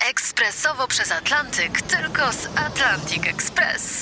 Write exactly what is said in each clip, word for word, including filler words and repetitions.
Ekspresowo przez Atlantyk, tylko z Atlantic Express.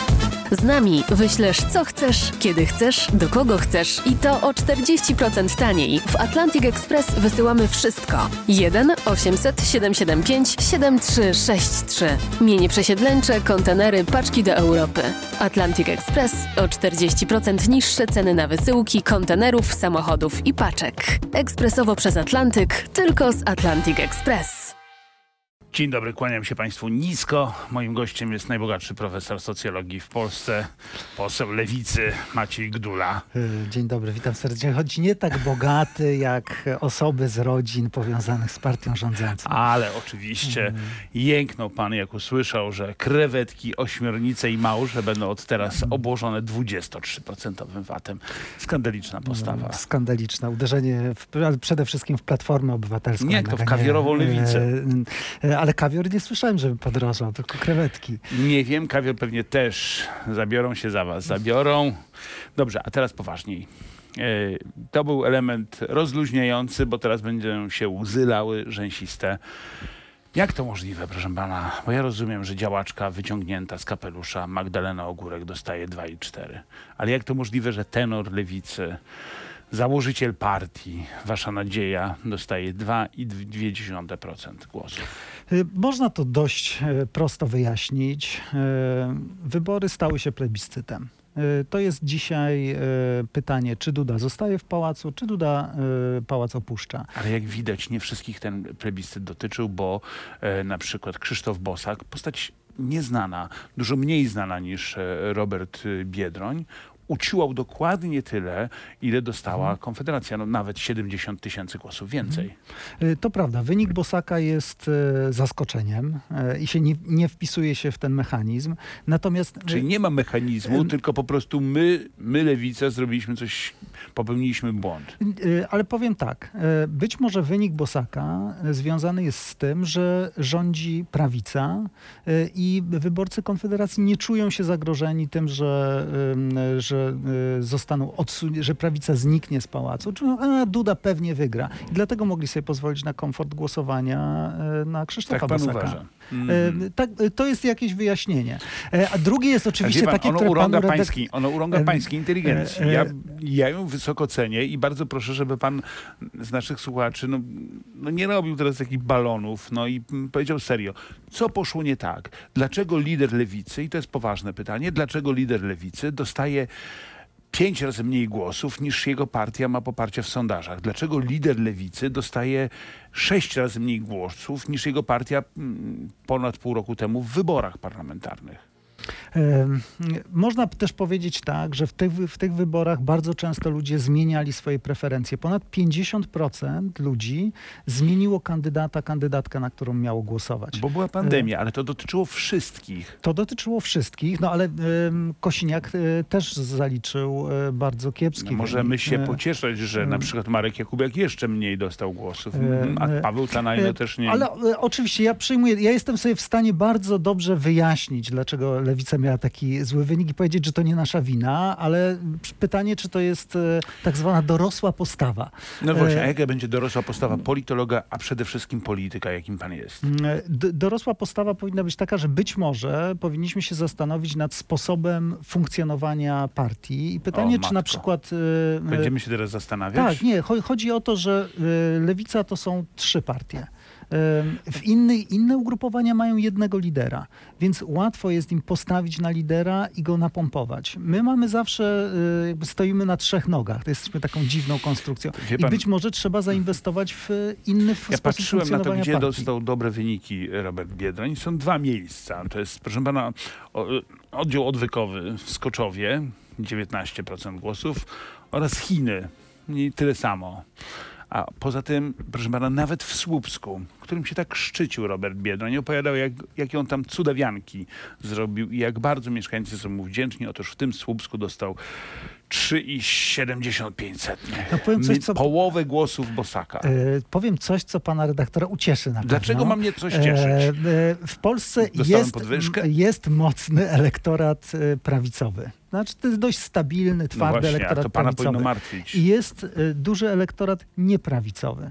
Z nami wyślesz co chcesz, kiedy chcesz, do kogo chcesz i to o czterdzieści procent taniej. W Atlantic Express wysyłamy wszystko. jeden osiemset siedemset siedemdziesiąt pięć siedemdziesiąt trzy sześćdziesiąt trzy. Mienie przesiedleńcze, kontenery, paczki do Europy. Atlantic Express o czterdzieści procent niższe ceny na wysyłki, kontenerów, samochodów i paczek. Ekspresowo przez Atlantyk, tylko z Atlantic Express. Dzień dobry, kłaniam się Państwu nisko. Moim gościem jest najbogatszy profesor socjologii w Polsce, poseł Lewicy Maciej Gdula. Dzień dobry, witam serdecznie. Choć nie tak bogaty jak osoby z rodzin powiązanych z partią rządzącą. Ale oczywiście mm. jęknął Pan, jak usłyszał, że krewetki, ośmiornice i małże będą od teraz obłożone dwudziesto trzy procent vatem. Skandaliczna postawa. Skandaliczna. Uderzenie w, przede wszystkim w Platformę Obywatelską. Nie, to w kawiorową Lewicę. Ale kawior nie słyszałem, żeby podrożał, tylko krewetki. Nie wiem, kawior pewnie też. Zabiorą się za was. Zabiorą. Dobrze, a teraz poważniej. To był element rozluźniający, bo teraz będą się łzy lały rzęsiste. Jak to możliwe, proszę pana? Bo ja rozumiem, że działaczka wyciągnięta z kapelusza Magdalena Ogórek dostaje dwa i cztery. Ale jak to możliwe, że tenor Lewicy, założyciel partii, wasza nadzieja, dostaje dwa i dwie dziesiąte procent głosów? Można to dość prosto wyjaśnić. Wybory stały się plebiscytem. To jest dzisiaj pytanie, czy Duda zostaje w pałacu, czy Duda pałac opuszcza. Ale jak widać, nie wszystkich ten plebiscyt dotyczył, bo na przykład Krzysztof Bosak, postać nieznana, dużo mniej znana niż Robert Biedroń, uciłał dokładnie tyle, ile dostała Konfederacja. No, nawet siedemdziesiąt tysięcy głosów więcej. To prawda. Wynik Bosaka jest e, zaskoczeniem e, i się nie, nie wpisuje się w ten mechanizm. Natomiast... Czyli nie ma mechanizmu, e, tylko po prostu my, my Lewica, zrobiliśmy coś, popełniliśmy błąd. E, ale powiem tak. E, być może wynik Bosaka związany jest z tym, że rządzi prawica e, i wyborcy Konfederacji nie czują się zagrożeni tym, że, e, że zostaną odsunięci, że prawica zniknie z pałacu. Czują, a Duda pewnie wygra. I dlatego mogli sobie pozwolić na komfort głosowania na Krzysztofa tak pan Bosaka. Uważa. Mm. Tak, to jest jakieś wyjaśnienie. A drugie jest oczywiście pan, takie, ono które urąga panu pański, Ono urąga pańskiej inteligencji. Ja, ja ją wysoko cenię i bardzo proszę, żeby pan z naszych słuchaczy no, no nie robił teraz takich balonów no i powiedział serio, co poszło nie tak? Dlaczego lider Lewicy, i to jest poważne pytanie, dlaczego lider Lewicy dostaje pięć razy mniej głosów niż jego partia ma poparcia w sondażach? Dlaczego lider Lewicy dostaje sześć razy mniej głosów niż jego partia ponad pół roku temu w wyborach parlamentarnych? Można też powiedzieć tak, że w tych, w tych wyborach bardzo często ludzie zmieniali swoje preferencje. Ponad pięćdziesiąt procent ludzi zmieniło kandydata, kandydatkę, na którą miało głosować. Bo była pandemia, ale to dotyczyło wszystkich. To dotyczyło wszystkich, no ale um, Kosiniak y, też zaliczył y, bardzo kiepski no, możemy wynik. się pocieszać, że na przykład Marek Jakubiak jeszcze mniej dostał głosów, a Paweł Tanajno też nie. Ale y, oczywiście ja przyjmuję, ja jestem sobie w stanie bardzo dobrze wyjaśnić, dlaczego Lewica miała taki zły wynik i powiedzieć, że to nie nasza wina, ale pytanie, czy to jest e, tak zwana dorosła postawa. No właśnie, a jaka będzie dorosła postawa politologa, a przede wszystkim polityka, jakim pan jest? D- dorosła postawa powinna być taka, że być może powinniśmy się zastanowić nad sposobem funkcjonowania partii i pytanie, o, czy na przykład... E, Będziemy się teraz zastanawiać? Tak, nie, chodzi o to, że e, Lewica to są trzy partie. W inny, inne ugrupowania mają jednego lidera, więc łatwo jest im postawić na lidera i go napompować. My mamy zawsze, jakby stoimy na trzech nogach. To jest taką dziwną konstrukcją. Pan, I być może trzeba zainwestować w inny ja sposób patrzyłem na to, gdzie partii. dostał dobre wyniki Robert Biedroń. Są dwa miejsca. To jest, proszę pana, oddział odwykowy w Skoczowie, dziewiętnaście procent głosów, oraz Chiny, i tyle samo. A poza tym, proszę pana, nawet w Słupsku, którym się tak szczycił Robert Biedroń, opowiadał, jak, jakie on tam cudawianki zrobił i jak bardzo mieszkańcy są mu wdzięczni. Otóż w tym Słupsku dostał trzy i siedemdziesiąt pięć sotnych. No powiem coś, co... Połowę głosów Bosaka. E, powiem coś, co pana redaktora ucieszy na pewno. Dlaczego ma mnie coś cieszyć? E, e, w Polsce jest, jest mocny elektorat e, prawicowy. Znaczy, to jest dość stabilny, twardy no właśnie, elektorat a to pana prawicowy. powinno martwić. I jest e, duży elektorat nieprawicowy.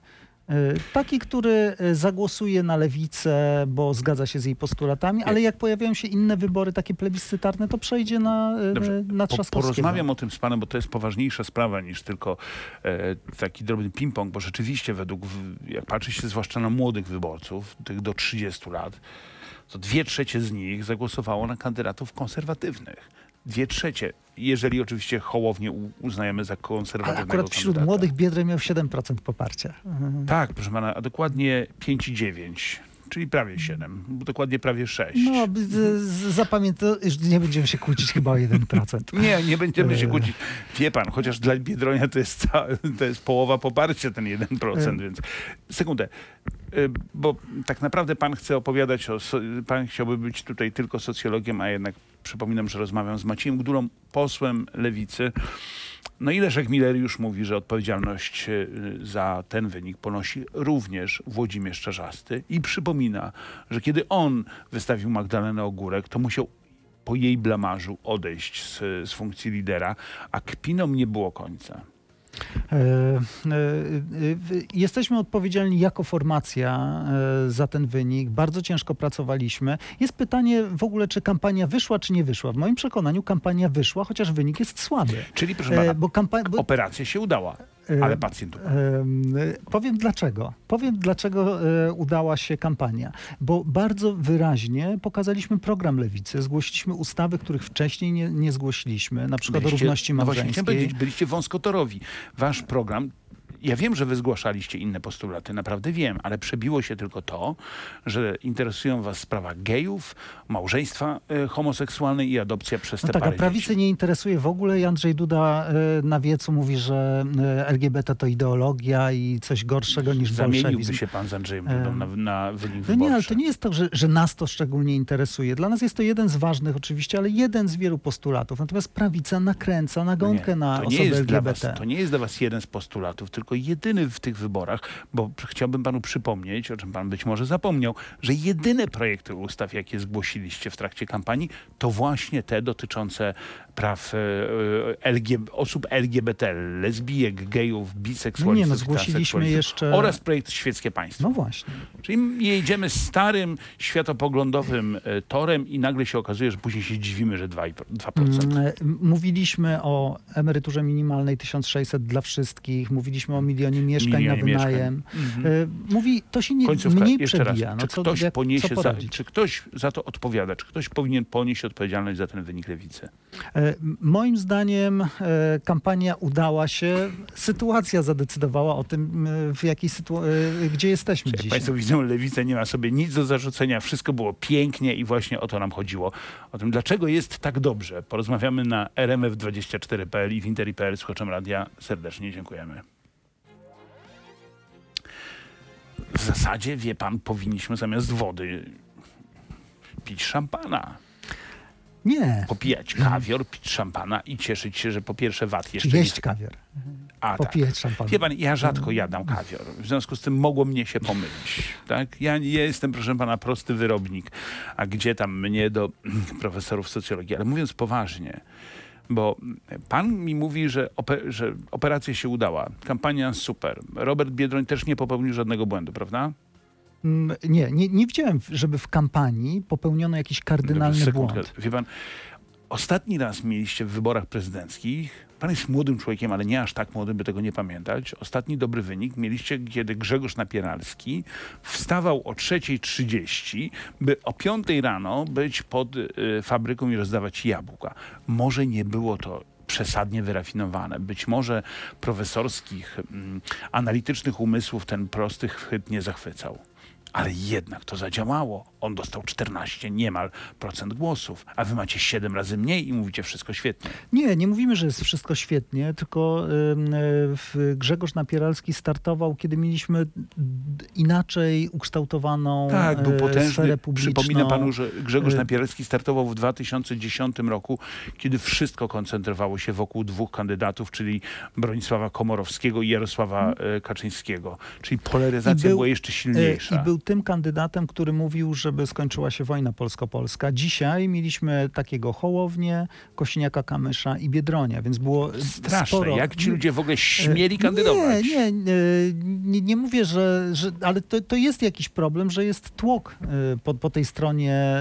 Taki, który zagłosuje na lewicę, bo zgadza się z jej postulatami, ale jak pojawiają się inne wybory, takie plebiscytarne, to przejdzie na, Dobrze. na po, Trzaskowskiego. Porozmawiam o tym z panem, bo to jest poważniejsza sprawa niż tylko e, taki drobny ping-pong, bo rzeczywiście według, jak patrzy się zwłaszcza na młodych wyborców, tych do trzydziestu lat, to dwie trzecie z nich zagłosowało na kandydatów konserwatywnych. Dwie trzecie, jeżeli oczywiście Hołownię uznajemy za konserwatywnego Ale akurat wśród kandydata. młodych Biedroń miał siedem procent poparcia. Tak, proszę pana, a dokładnie pięć przecinek dziewięć, czyli prawie siedem, dokładnie prawie sześć. No, zapamiętam, już nie będziemy się kłócić chyba o jeden procent. Nie, nie będziemy się kłócić. Wie pan, chociaż dla Biedronia to jest, ca- to jest połowa poparcia, ten jeden procent, więc sekundę. Bo tak naprawdę pan chce opowiadać o... Pan chciałby być tutaj tylko socjologiem, a jednak przypominam, że rozmawiam z Maciejem Gdulą, posłem Lewicy. No i Leszek Miller już mówi, że odpowiedzialność za ten wynik ponosi również Włodzimierz Czarzasty i przypomina, że kiedy on wystawił Magdalenę Ogórek, to musiał po jej blamarzu odejść z, z funkcji lidera, a kpinom nie było końca. E, e, e, jesteśmy odpowiedzialni jako formacja e, za ten wynik. Bardzo ciężko pracowaliśmy. Jest pytanie w ogóle, czy kampania wyszła, czy nie wyszła. W moim przekonaniu kampania wyszła, chociaż wynik jest słaby. Czyli proszę pana, e, bo kampa- bo, operacja się udała, ale pacjent umarł. E, powiem dlaczego. Powiem dlaczego e, udała się kampania. Bo bardzo wyraźnie pokazaliśmy program Lewicy. Zgłosiliśmy ustawy, których wcześniej nie, nie zgłosiliśmy. Na przykład o równości no małżeńskiej. właśnie, chciałem powiedzieć, byliście wąskotorowi. Wasz program, ja wiem, że wy zgłaszaliście inne postulaty, naprawdę wiem, ale przebiło się tylko to, że interesują was sprawa gejów, małżeństwa y, homoseksualne i adopcja przez te No tak, a pary prawicy dzieci. nie interesuje w ogóle i Andrzej Duda y, na wiecu mówi, że y, L G B T to ideologia i coś gorszego niż Zamieniłby bolszewizm. się pan z Andrzejem Dudą na, na wynik No wyborczy. nie, ale to nie jest tak, że, że nas to szczególnie interesuje. Dla nas jest to jeden z ważnych oczywiście, ale jeden z wielu postulatów. Natomiast prawica nakręca nagonkę nie, na to nie osoby jest dla L G B T. was, to nie jest dla was jeden z postulatów, tylko jedyny w tych wyborach, bo chciałbym panu przypomnieć, o czym pan być może zapomniał, że jedyne projekty ustaw, jakie zgłosiliście w trakcie kampanii, to właśnie te dotyczące praw e, L G, osób L G B T, lesbijek, gejów, biseksualistów, No nie, no zgłosiliśmy jeszcze... oraz projekt Świeckie Państwo. No właśnie. Czyli jedziemy starym, światopoglądowym e, torem i nagle się okazuje, że później się dziwimy, że dwa procent. Mm, Mówiliśmy o emeryturze minimalnej tysiąc sześćset dla wszystkich, mówiliśmy o milionie mieszkań Milionie na wynajem. mieszkań. Mhm. Mówi, to się nie, Końcówka, mniej jeszcze przebija. raz. No Czy, co, ktoś jak, poniesie co za, poradzić? czy ktoś za to odpowiada? Czy ktoś powinien ponieść odpowiedzialność za ten wynik Lewicy? E, Moim zdaniem e, kampania udała się. Sytuacja zadecydowała o tym, e, w jakiej sytu- e, gdzie jesteśmy Jak dzisiaj. państwo widzą, Lewica nie ma sobie nic do zarzucenia. Wszystko było pięknie i właśnie o to nam chodziło. O tym, dlaczego jest tak dobrze. Porozmawiamy na R M F dwadzieścia cztery kropka p l i w Interi kropka p l. Słuchaczom radia serdecznie dziękujemy. W zasadzie, wie pan, powinniśmy zamiast wody pić szampana. Nie. Popijać kawior, pić szampana i cieszyć się, że po pierwsze wat jeszcze Jeść nie... kawior. A, Popijać tak. szampana. Wie pan, ja rzadko jadam kawior. W związku z tym mogło mnie się pomylić. Tak? Ja nie jestem, proszę pana, prosty wyrobnik. A gdzie tam mnie do profesorów socjologii? Ale mówiąc poważnie, bo pan mi mówi, że, ope- że operacja się udała. Kampania super. Robert Biedroń też nie popełnił żadnego błędu, prawda? Mm, Nie, nie, nie widziałem, żeby w kampanii popełniono jakiś kardynalny Sekundkę. błąd. Wie pan, ostatni raz mieliście w wyborach prezydenckich, pan jest młodym człowiekiem, ale nie aż tak młodym, by tego nie pamiętać. Ostatni dobry wynik mieliście, kiedy Grzegorz Napieralski wstawał o trzeciej trzydzieści, by o piątej rano być pod y, fabryką i rozdawać jabłka. Może nie było to przesadnie wyrafinowane. Być może profesorskich, mm, analitycznych umysłów ten prosty chwyt nie zachwycał. Ale jednak to zadziałało. On dostał czternaście niemal procent głosów, a wy macie siedem razy mniej i mówicie wszystko świetnie. Nie, nie mówimy, że jest wszystko świetnie, tylko ym, y, Grzegorz Napieralski startował, kiedy mieliśmy d- inaczej ukształtowaną Tak, był y, potężny. sferę publiczną. Przypominam panu, że Grzegorz Y- Napieralski startował w dwa tysiące dziesiątym roku, kiedy wszystko koncentrowało się wokół dwóch kandydatów, czyli Bronisława Komorowskiego i Jarosława y, Kaczyńskiego. Czyli polaryzacja I był- była jeszcze Y, silniejsza. I był tym kandydatem, który mówił, żeby skończyła się wojna polsko-polska. Dzisiaj mieliśmy takiego Hołownię, Kosiniaka-Kamysza i Biedronia, więc było Straszne. sporo... Jak ci ludzie w ogóle śmieli kandydować? Nie, nie, nie, nie mówię, że... że ale to, to jest jakiś problem, że jest tłok po, po tej stronie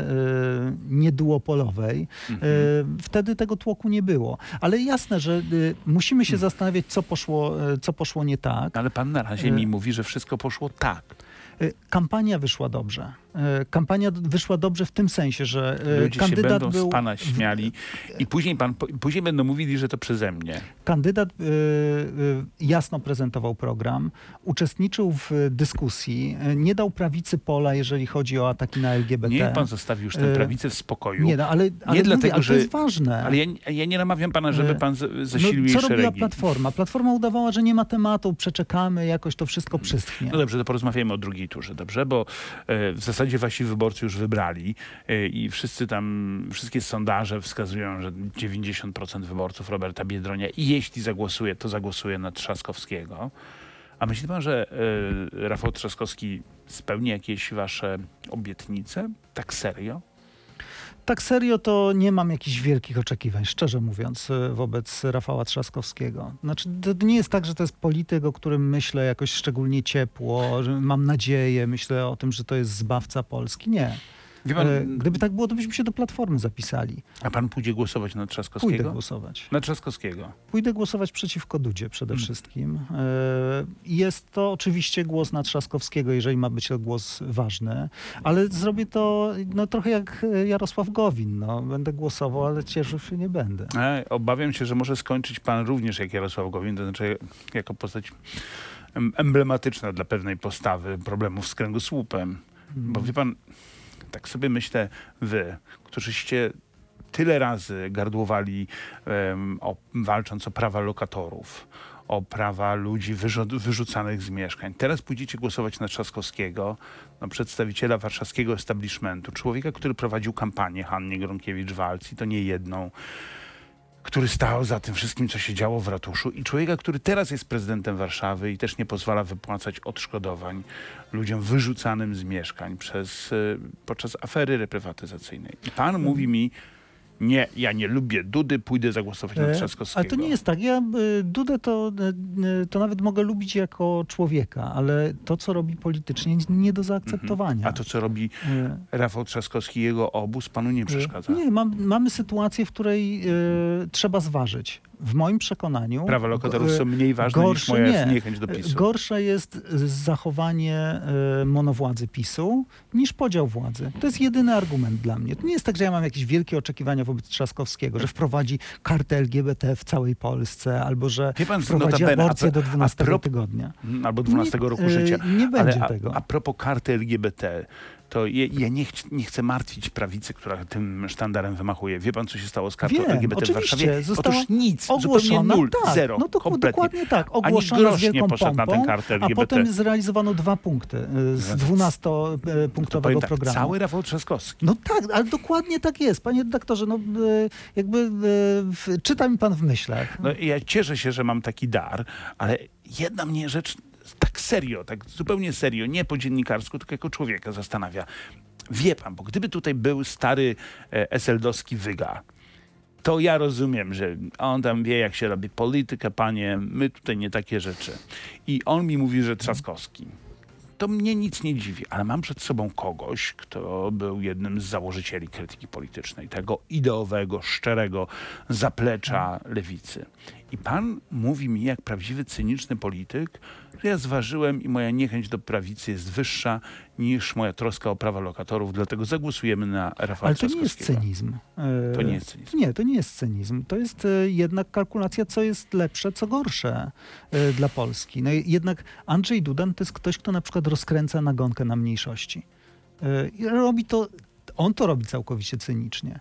nieduopolowej. Mhm. Wtedy tego tłoku nie było. Ale jasne, że musimy się hmm. zastanawiać, co poszło, co poszło nie tak. Ale pan na razie mi mówi, że wszystko poszło tak. Kampania wyszła dobrze. Kampania wyszła dobrze w tym sensie, że ludzie kandydat się będą był... z pana śmiali i później, pan, później będą mówili, że to przeze mnie. Kandydat y, y, jasno prezentował program, uczestniczył w dyskusji, nie dał prawicy pola, jeżeli chodzi o ataki na L G B T. Niech pan zostawi już tę prawicę w spokoju. Nie, no, ale, ale, nie mówię, dlatego, ale że... to jest ważne. Ale ja, ja nie namawiam pana, żeby pan zasilił no, jej co szeregi. robiła Platforma? Platforma udawała, że nie ma tematu, przeczekamy, jakoś to wszystko przyschnie. No dobrze, to porozmawiajmy o drugiej turze, dobrze? Bo e, w zasadzie wasi wyborcy już wybrali e, i wszyscy tam, wszystkie sondaże wskazują, że dziewięćdziesiąt procent wyborców Roberta Biedronia i jeśli zagłosuje, to zagłosuje na Trzaskowskiego. A myśli pan, że e, Rafał Trzaskowski spełni jakieś wasze obietnice? Tak serio? Tak serio to nie mam jakichś wielkich oczekiwań, szczerze mówiąc, wobec Rafała Trzaskowskiego. Znaczy, to nie jest tak, że to jest polityk, o którym myślę jakoś szczególnie ciepło, że mam nadzieję, myślę o tym, że to jest zbawca Polski. Nie. Wie pan, Gdyby tak było, to byśmy się do Platformy zapisali. A pan pójdzie głosować na Trzaskowskiego? Pójdę głosować. Na Trzaskowskiego? Pójdę głosować przeciwko Dudzie przede hmm. wszystkim. Jest to oczywiście głos na Trzaskowskiego, jeżeli ma być to głos ważny, ale zrobię to no, trochę jak Jarosław Gowin. No. Będę głosował, ale cieszył się nie będę. E, obawiam się, że może skończyć pan również jak Jarosław Gowin, to znaczy jako postać emblematyczna dla pewnej postawy problemów z kręgosłupem. Hmm. Bo wie pan, tak sobie myślę, wy, którzyście tyle razy gardłowali um, o, walcząc o prawa lokatorów, o prawa ludzi wyrzu- wyrzucanych z mieszkań. Teraz pójdziecie głosować na Trzaskowskiego, no, przedstawiciela warszawskiego establishmentu, człowieka, który prowadził kampanię Hannie Gronkiewicz-Waltz i to nie jedną, który stał za tym wszystkim, co się działo w ratuszu i człowieka, który teraz jest prezydentem Warszawy i też nie pozwala wypłacać odszkodowań ludziom wyrzucanym z mieszkań przez, podczas afery reprywatyzacyjnej. I pan hmm. mówi mi, nie, ja nie lubię Dudy, pójdę zagłosować na Trzaskowskiego. Ale to nie jest tak. Ja Dudę to, to nawet mogę lubić jako człowieka, ale to, co robi politycznie, jest nie do zaakceptowania. A to, co robi Rafał Trzaskowski i jego obóz, panu nie przeszkadza? Nie, mam, mamy sytuację, w której y, trzeba zważyć. W moim przekonaniu... Prawa lokatorów są mniej ważne gorsze, niż moja nie. niechęć do PiSu. Gorsze jest zachowanie y, monowładzy PiSu niż podział władzy. To jest jedyny argument dla mnie. To nie jest tak, że ja mam jakieś wielkie oczekiwania wobec Trzaskowskiego, że wprowadzi kartę L G B T w całej Polsce, albo że pan, wprowadzi notabene, aborcję a, do dwunastego pro, tygodnia. Albo dwunastego roku nie, życia. Nie będzie Ale, tego. A, a propos karty L G B T, to je, ja nie, ch nie chcę martwić prawicy, która tym sztandarem wymachuje. Wie pan, co się stało z kartą Wiem, L G B T w Warszawie? Otóż nic, ogłoszona, zupełnie nul, tak, zero, no to kompletnie. Dokładnie tak, ogłoszona Ani grosz z wielką nie poszedł pompą, na tę kartę L G B T. A potem zrealizowano dwa punkty z dwunastopunktowego tak, programu. Cały Rafał Trzaskowski. No tak, ale dokładnie tak jest. Panie redaktorze, no jakby czyta mi pan w myślach. No, ja cieszę się, że mam taki dar, ale jedna mnie rzecz tak serio, tak zupełnie serio, nie po dziennikarsku, tylko jako człowieka zastanawia. Wie pan, bo gdyby tutaj był stary e, eseldowski Wyga, to ja rozumiem, że on tam wie, jak się robi politykę, panie, my tutaj nie takie rzeczy. I on mi mówi, że Trzaskowski. To mnie nic nie dziwi, ale mam przed sobą kogoś, kto był jednym z założycieli krytyki politycznej, tego ideowego, szczerego zaplecza lewicy. I pan mówi mi, jak prawdziwy, cyniczny polityk, że ja zważyłem i moja niechęć do prawicy jest wyższa niż moja troska o prawa lokatorów, dlatego zagłosujemy na Rafała Trzaskowskiego. Ale to nie jest cynizm. To nie jest cynizm. Nie, to nie jest cynizm. To jest jednak kalkulacja, co jest lepsze, co gorsze dla Polski. No jednak Andrzej Duda to jest ktoś, kto na przykład rozkręca nagonkę na mniejszości. I robi to, on to robi całkowicie cynicznie.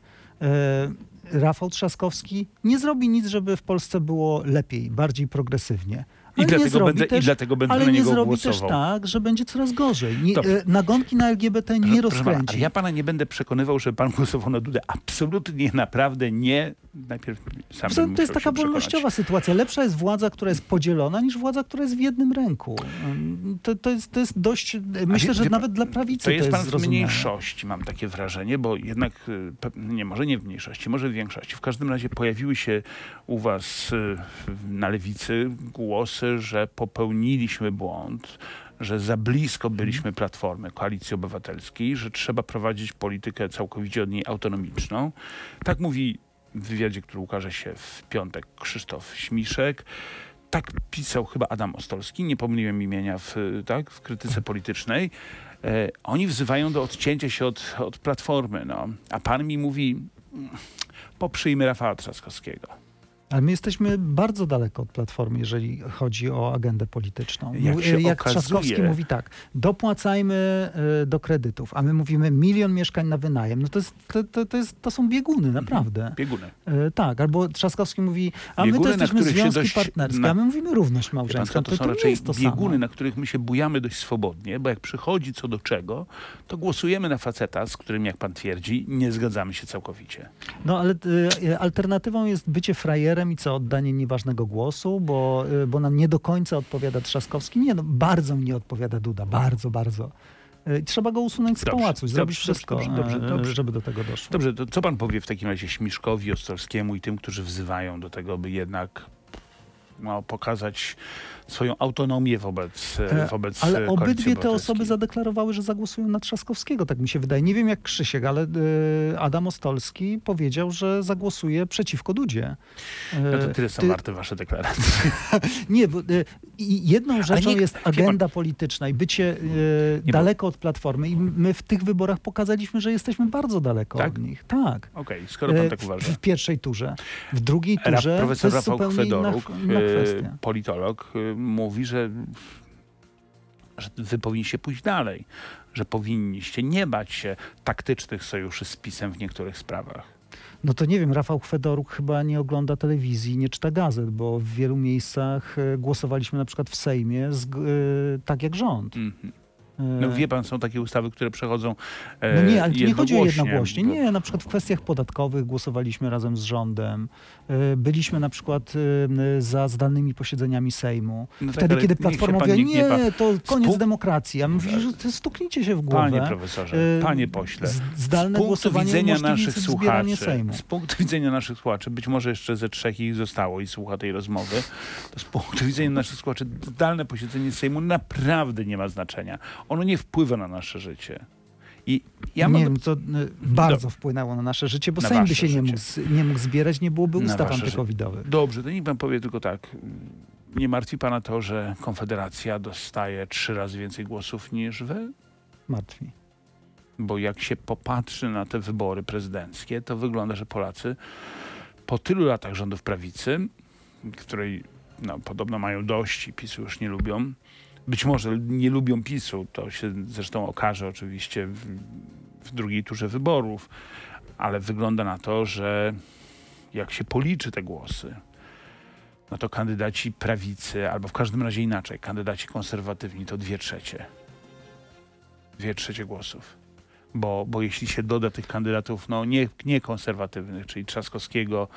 Rafał Trzaskowski nie zrobi nic, żeby w Polsce było lepiej, bardziej progresywnie. I nie dlatego, zrobi będę, też, I dlatego będę ale na nie niego zrobi głosował. też tak, że będzie coraz gorzej. Nie, Dobrze. nagonki na L G B T nie Proszę pana, rozkręci. ale ja pana nie będę przekonywał, że pan głosował na Dudę. Absolutnie, naprawdę nie. Najpierw sam To, bym to jest musiał taka się wolnościowa sytuacja. Lepsza jest władza, która jest podzielona, niż władza, która jest w jednym ręku. To, to, jest, to jest dość, myślę, wie- że wie pan, nawet dla prawicy To jest to pan jest w zrozumiałe. mniejszości, mam takie wrażenie, bo jednak, y, pe- nie, może nie w mniejszości, może w większości. W każdym razie pojawiły się u was y, na lewicy głosy, że popełniliśmy błąd, że za blisko byliśmy Platformy, Koalicji Obywatelskiej, że trzeba prowadzić politykę całkowicie od niej autonomiczną. Tak mówi w wywiadzie, który ukaże się w piątek, Krzysztof Śmiszek. Tak pisał chyba Adam Ostolski, nie pomyliłem imienia w, tak, w krytyce politycznej. E, oni wzywają do odcięcia się od, od Platformy. No. A pan mi mówi, mm, poprzyjmy Rafała Trzaskowskiego. Ale my jesteśmy bardzo daleko od Platformy, jeżeli chodzi o agendę polityczną. Jak się Jak okazuje- Trzaskowski mówi tak, dopłacajmy y, do kredytów, a my mówimy milion mieszkań na wynajem. No to, jest, to, to, to, jest, to są bieguny, naprawdę. Bieguny. Y, tak, albo Trzaskowski mówi, a Bieguny, my na to jesteśmy których się związki dość- partnerskie, na- a my mówimy równość Wie pan małżeńską. co, to To, są to nie raczej jest to bieguny, samo. na których my się bujamy dość swobodnie, bo jak przychodzi co do czego, to głosujemy na faceta, z którym, jak pan twierdzi, nie zgadzamy się całkowicie. No ale y, alternatywą jest bycie frajerem i co, oddanie nieważnego głosu, bo, y, bo nam nie do końca odpowiada Trzaskowski. Nie, no bardzo mi nie odpowiada Duda, bardzo, bardzo. Y, trzeba go usunąć z Dobrze, pałacu i zrobić dobrze, wszystko, dobrze, dobrze, y, dobrze. żeby do tego doszło. Dobrze, to co pan powie w takim razie Śmiszkowi, Ostrowskiemu i tym, którzy wzywają do tego, by jednak no, pokazać swoją autonomię wobec, E, wobec Ale Koalicji obydwie te Obywatelskiej? osoby zadeklarowały, że zagłosują na Trzaskowskiego, tak mi się wydaje. Nie wiem jak Krzysiek, ale y, Adam Ostolski powiedział, że zagłosuje przeciwko Dudzie. Y, No to tyle są ty- warte wasze deklaracje. Nie, bo y, i jedną rzeczą nie- jest wie pan- agenda polityczna i bycie y, Nie, bo- daleko od Platformy i my w tych wyborach pokazaliśmy, że jesteśmy bardzo daleko Tak? od nich. Tak. Okej, skoro pan Y, tak w, uważa. w pierwszej turze. W drugiej Raf, turze profesor to jest Rafał zupełnie inna, Chwedoruk, inna e, kwestia. politolog, e, mówi, że, że wy powinniście pójść dalej, że powinniście nie bać się taktycznych sojuszy z PiS-em w niektórych sprawach. No to nie wiem, Rafał Chwedoruk chyba nie ogląda telewizji, nie czyta gazet, bo w wielu miejscach y, głosowaliśmy na przykład w Sejmie z, y, tak jak rząd. Mhm. Y, No wie pan, są takie ustawy, które przechodzą e, No nie, ale tu nie chodzi o jednogłośnie, jednogłośnie. bo- Nie, na przykład w kwestiach podatkowych głosowaliśmy razem z rządem. Y, Byliśmy na przykład y, za zdalnymi posiedzeniami Sejmu. No tak, Wtedy, ale kiedy niech się Platforma pan mówi, nie gniewa. nie, to koniec Spół- demokracji. A my mówimy, że to stuknijcie się w głowę. Panie profesorze, Y, panie pośle, z- Zdalne z punktu głosowanie widzenia umożliwi naszych zbieranie słuchaczy, Sejmu. z punktu widzenia naszych słuchaczy, być może jeszcze ze trzech ich zostało i słucha tej rozmowy, to z punktu widzenia naszych słuchaczy zdalne posiedzenie Sejmu naprawdę nie ma znaczenia. Ono nie wpływa na nasze życie. I ja nie mogę... wiem, to y, bardzo wpłynęło na nasze życie, bo Na Sejm by wasze się nie życie. mógł, z- nie mógł zbierać, nie byłoby Na ustaw wasze życie. antykowidowych. Dobrze, to niech pan powie tylko tak. Nie martwi pana to, że Konfederacja dostaje trzy razy więcej głosów niż wy? Martwi. Bo jak się popatrzy na te wybory prezydenckie, to wygląda, że Polacy po tylu latach rządów prawicy, której no, podobno mają dość i PiSu już nie lubią, być może nie lubią PiSu, to się zresztą okaże oczywiście w, w drugiej turze wyborów, ale wygląda na to, że jak się policzy te głosy, no to kandydaci prawicy, albo w każdym razie inaczej, kandydaci konserwatywni to dwie trzecie. Dwie trzecie głosów. Bo, bo jeśli się doda tych kandydatów no nie, nie konserwatywnych, czyli Trzaskowskiego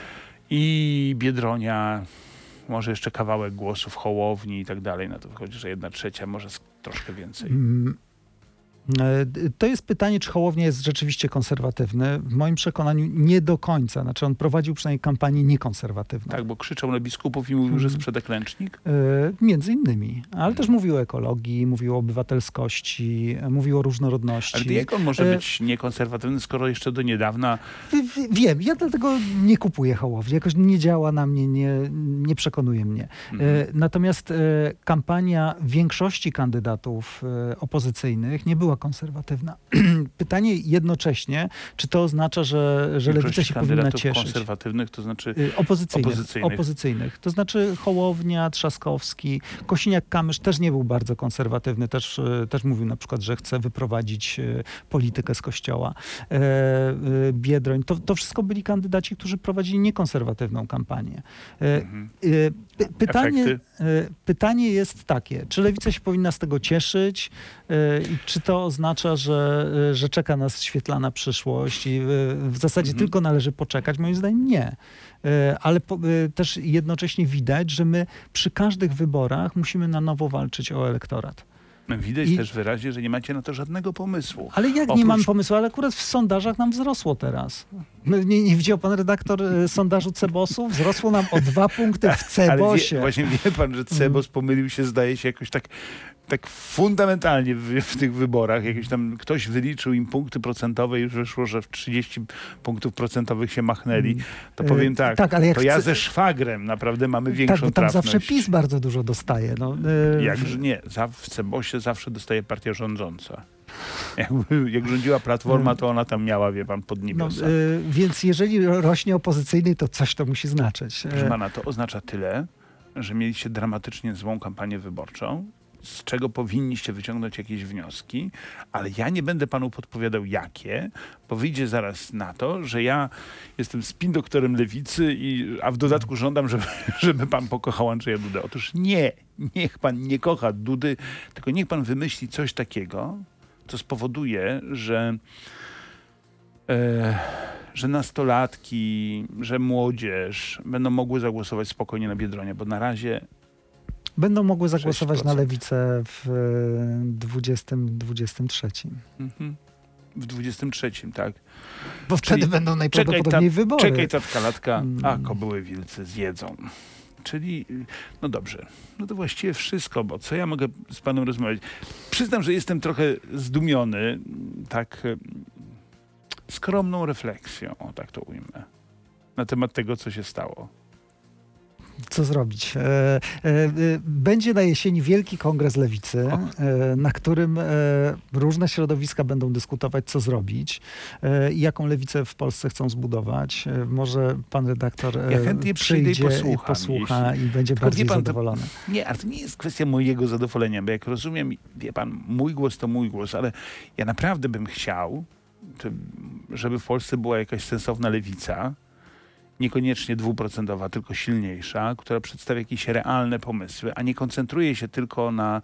i Biedronia, może jeszcze kawałek głosów Hołowni i tak dalej, no to wychodzi, że jedna trzecia, może z- troszkę więcej. Mm, e, To jest pytanie, czy Hołownia jest rzeczywiście konserwatywny. W moim przekonaniu nie do końca. Znaczy on prowadził przynajmniej kampanię niekonserwatywną. Tak, bo krzyczał na biskupów i mówił, że sprzeda klęcznik. E, Między innymi. Ale też mówił o ekologii, mówił o obywatelskości, e, mówił o różnorodności. Ale to jak on może E, być niekonserwatywny, skoro jeszcze do niedawna... W- w- Wiem, ja dlatego nie kupuję Hołowni. Jakoś nie działa na mnie, nie, nie przekonuje mnie. Mhm. E, Natomiast e, kampania większości kandydatów e, opozycyjnych nie była była konserwatywna. Pytanie jednocześnie, czy to oznacza, że, że lewica się powinna cieszyć? Konserwatywnych, to znaczy opozycyjnych, opozycyjnych. opozycyjnych. To znaczy Hołownia, Trzaskowski, Kosiniak-Kamysz też nie był bardzo konserwatywny. Też, też mówił na przykład, że chce wyprowadzić politykę z kościoła. Biedroń. To, to wszystko byli kandydaci, którzy prowadzili niekonserwatywną kampanię. Mhm. Pytanie, pytanie jest takie, czy lewica się powinna z tego cieszyć i czy to oznacza, że, że czeka nas świetlana przyszłość i w zasadzie mhm. tylko należy poczekać? Moim zdaniem nie. Ale po, też jednocześnie widać, że my przy każdych wyborach musimy na nowo walczyć o elektorat. Widać I... też wyraźnie, że nie macie na to żadnego pomysłu. Ale jak Oprócz... nie mamy pomysłu? Ale akurat w sondażach nam wzrosło teraz. Nie, nie widział pan redaktor sondażu Cebosu? Wzrosło nam o dwa punkty w Cebosie. Ale wie, właśnie wie pan, że Cebos pomylił się, zdaje się, jakoś tak, tak fundamentalnie w, w tych wyborach. Jakoś tam ktoś wyliczył im punkty procentowe i już wyszło, że w trzydzieści punktów procentowych się machnęli. To powiem tak, tak ale jak to chce... ja ze szwagrem naprawdę mamy większą tak, bo tam trafność. zawsze PiS bardzo dużo dostaje. No, yy... Jakże nie. W Cebosie zawsze dostaje partia rządząca. Jakby, jak rządziła Platforma, to ona tam miała, wie pan, podniebiosa. No, yy, więc jeżeli rośnie opozycyjny, to coś to musi znaczyć. Proszę pana, to oznacza tyle, że mieliście dramatycznie złą kampanię wyborczą, z czego powinniście wyciągnąć jakieś wnioski, ale ja nie będę panu podpowiadał jakie, bo wyjdzie zaraz na to, że ja jestem spin doktorem lewicy, i, a w dodatku żądam, żeby, żeby pan pokochał Andrzeja Dudę. Otóż nie, niech pan nie kocha Dudy, tylko niech pan wymyśli coś takiego, co spowoduje, że, e, że nastolatki, że młodzież będą mogły zagłosować spokojnie na Biedronia, bo na razie będą mogły zagłosować sześć procent na lewicę w dwudziestym dwudziestym trzecim. Mhm. W dwudziestym trzecim, tak. Bo wtedy Czyli będą najprawdopodobniej ta, wybory. Czekaj, tatka, latka, a kobyły wilcy zjedzą. Czyli, no dobrze, no to właściwie wszystko, bo co ja mogę z panem rozmawiać? Przyznam, że jestem trochę zdumiony tak skromną refleksją, o tak to ujmę, na temat tego, co się stało. Co zrobić? E, e, będzie na jesieni Wielki Kongres Lewicy, e, na którym e, różne środowiska będą dyskutować, co zrobić e, i jaką lewicę w Polsce chcą zbudować. E, może pan redaktor e, ja chętnie przyjdzie i posłucham, i posłucha jeśli... i będzie Tylko bardziej pan, zadowolony. To, nie, ale to nie jest kwestia mojego zadowolenia, bo jak rozumiem, wie pan, mój głos to mój głos, ale ja naprawdę bym chciał, żeby w Polsce była jakaś sensowna lewica, niekoniecznie dwuprocentowa, tylko silniejsza, która przedstawia jakieś realne pomysły, a nie koncentruje się tylko na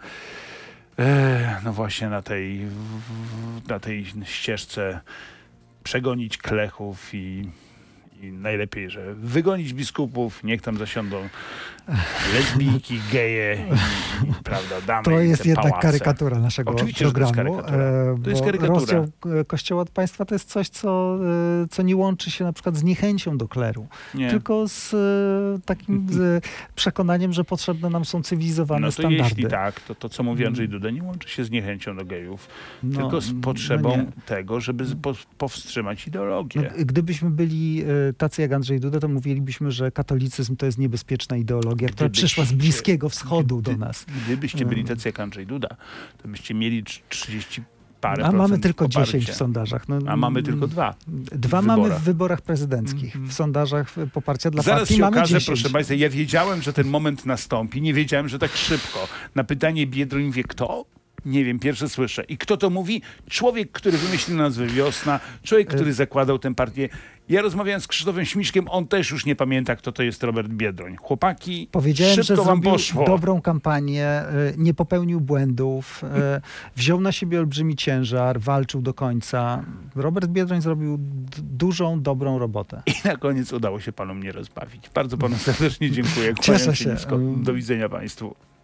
e, no właśnie na tej, na tej ścieżce przegonić klechów i, i najlepiej, że wygonić biskupów, niech tam zasiądą lesbijki, geje i, i prawda, damy. To jest jednak pałace. Karykatura naszego Oczywiście, programu. Że to jest karykatura. To jest karykatura. Rozdział Kościoła od państwa to jest coś, co, co nie łączy się na przykład z niechęcią do kleru, nie. tylko z takim z przekonaniem, że potrzebne nam są cywilizowane no to standardy. Jeśli tak, to to, co mówi Andrzej Duda, nie łączy się z niechęcią do gejów, no, tylko z potrzebą no tego, żeby po, powstrzymać ideologię. No, gdybyśmy byli tacy jak Andrzej Duda, to mówilibyśmy, że katolicyzm to jest niebezpieczna ideologia, która Gdybyście, przyszła z Bliskiego Wschodu gdy, do nas. Gdybyście byli tacy jak Andrzej Duda, to byście mieli trzydzieści parę A mamy tylko poparcia. dziesięć w sondażach. No, A mamy tylko dwa. Dwa w mamy wyborach. w wyborach prezydenckich. W sondażach poparcia dla Zaraz partii się mamy okaże, dziesięć. proszę państwa, ja wiedziałem, że ten moment nastąpi. Nie wiedziałem, że tak szybko. Na pytanie Biedroń wie kto? Nie wiem, pierwsze słyszę. I kto to mówi? Człowiek, który wymyślił nazwę Wiosna, człowiek, który zakładał tę partię. Ja rozmawiałem z Krzysztofem Śmiszkiem, on też już nie pamięta, kto to jest Robert Biedroń. Chłopaki, Powiedziałem, szybko że wam zrobił poszło. dobrą kampanię, nie popełnił błędów, wziął na siebie olbrzymi ciężar, walczył do końca. Robert Biedroń zrobił dużą, dobrą robotę. I na koniec udało się panu mnie rozbawić. Bardzo panu serdecznie dziękuję. Cieszę się. Nisko. Do widzenia państwu.